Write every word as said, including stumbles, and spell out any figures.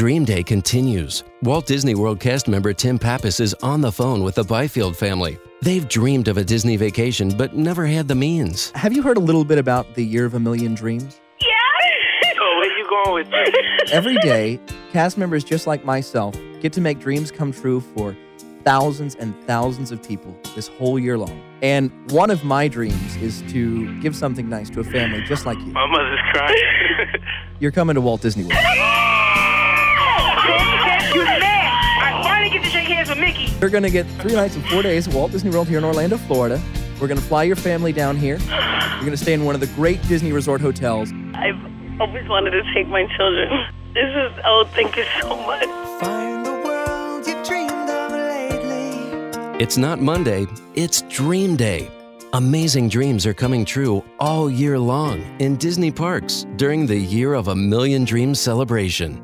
Dream Day continues. Walt Disney World cast member Tim Pappas is on the phone with the Byfield family. They've dreamed of a Disney vacation, but never had the means. Have you heard a little bit about the Year of a Million Dreams? Yeah! Oh, where you going with this? Every day, cast members just like myself get to make dreams come true for thousands and thousands of people this whole year long. And one of my dreams is to give something nice to a family just like you. My mother's crying. You're coming to Walt Disney World. You was mad. I finally get to shake hands with Mickey. You're going to get three nights and four days at Walt Disney World here in Orlando, Florida. We're going to fly your family down here. You're going to stay in one of the great Disney resort hotels. I've always wanted to take my children. This is, oh, thank you so much. Find the world you've dreamed of lately. It's not Monday, it's Dream Day. Amazing dreams are coming true all year long in Disney parks during the Year of a Million Dreams celebration.